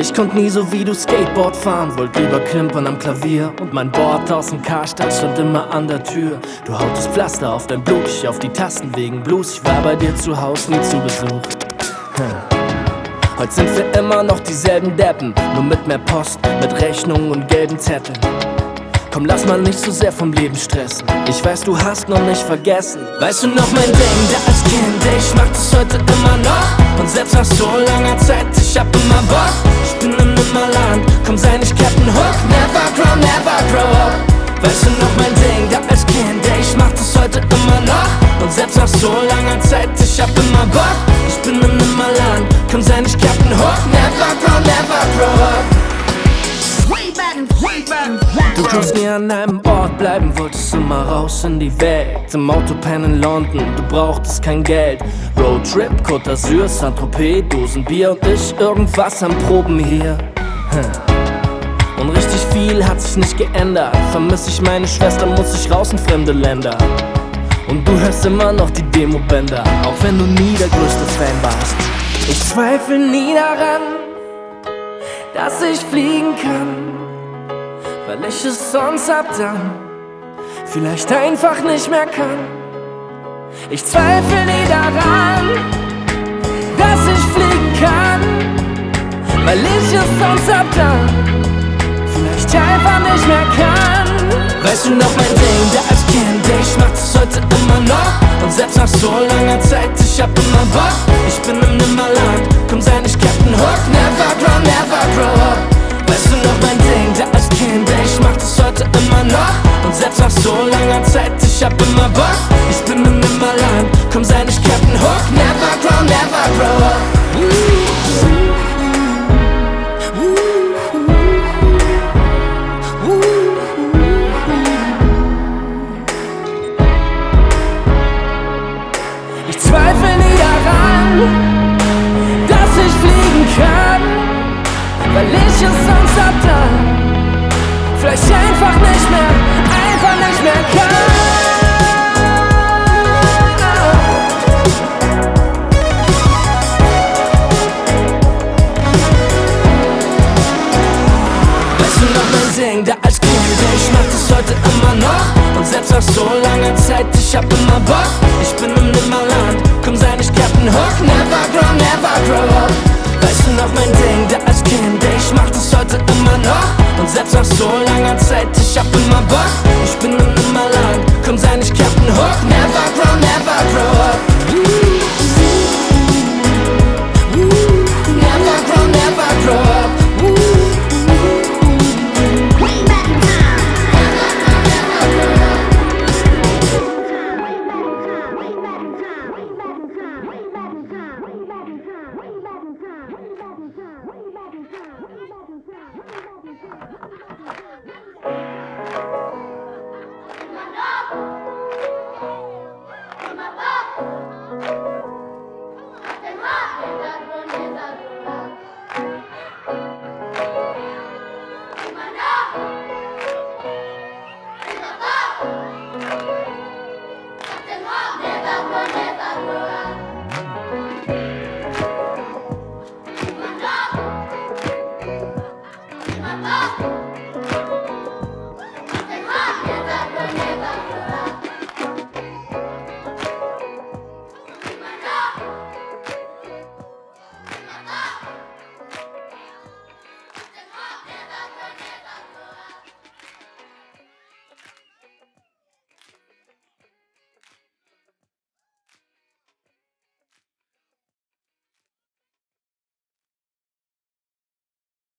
Ich konnt nie so wie du Skateboard fahren, wollt lieber klimpern am Klavier. Und mein Board aus dem Karstadt stand immer an der Tür. Du hautest Pflaster auf dein Blut, ich auf die Tasten wegen Blues. Ich war bei dir zu Haus, nie zu Besuch. Heute sind wir immer noch dieselben Deppen, nur mit mehr Post, mit Rechnungen und gelben Zetteln. Komm, lass mal nicht so sehr vom Leben stressen. Ich weiß, du hast noch nicht vergessen. Weißt du noch mein Ding, der als Kind, ich mach das heute immer noch. Und selbst nach so langer Zeit, ich hab immer Bock. Ich bin im Nimmerland, komm, sei nicht Captain Hook. Never grow up. Weißt du noch mein Ding, der als Kind, ich mach das heute immer noch. Und selbst nach so langer Zeit, ich hab immer Bock. Ich bin im Nimmerland, komm, sei nicht Captain Hook. Never grow up. Du konntest nie an einem Ort bleiben, wolltest immer raus in die Welt. Im Autopan in London, du brauchtest kein Geld. Roadtrip, Côte d'Azur, Saint-Tropez, Dosen Bier und ich irgendwas am Proben hier. Und richtig viel hat sich nicht geändert. Vermiss ich meine Schwester, muss ich raus in fremde Länder. Und du hörst immer noch die Demo-Bänder, auch wenn du nie der größte Fan warst. Ich zweifle nie daran, dass ich fliegen kann, weil ich es sonst ab dann vielleicht einfach nicht mehr kann. Ich zweifle nie daran, dass ich fliegen kann, weil ich es sonst ab dann vielleicht einfach nicht mehr kann. Weißt du noch mein Ding, der als Kind, ich mach das heute immer noch. Und selbst nach so langer Zeit, ich hab immer Bock. Ich bin im Nimmerland, komm, sei nicht Captain Hook. Never grow up. Weißt du noch mein Ding, der als Kind, ich mach das heute immer noch. Und selbst nach so langer Zeit, ich hab immer Bock. Ich bin im Nimmerland, komm, sei nicht Captain Hook. Never grow up. Ich zweifle nie daran, dass ich fliegen kann, weil ich es sonst ab dann vielleicht einfach nicht mehr kann. Weißt du noch mein Ding, der als Kind, ich mach das heute immer noch. Und selbst nach so langer Zeit, ich hab immer Bock. Ich bin im Nimmerland, komm, sei nicht Captain Hook. Never grow up. Weißt du noch mein Ding, der als Kind, ich mach das heute immer noch. Und selbst nach so langer Zeit, ich hab immer Bock. Ich bin im Nimmerland, komm, sei nicht Captain Hook. Never grow up. Never grow up. Never grow up.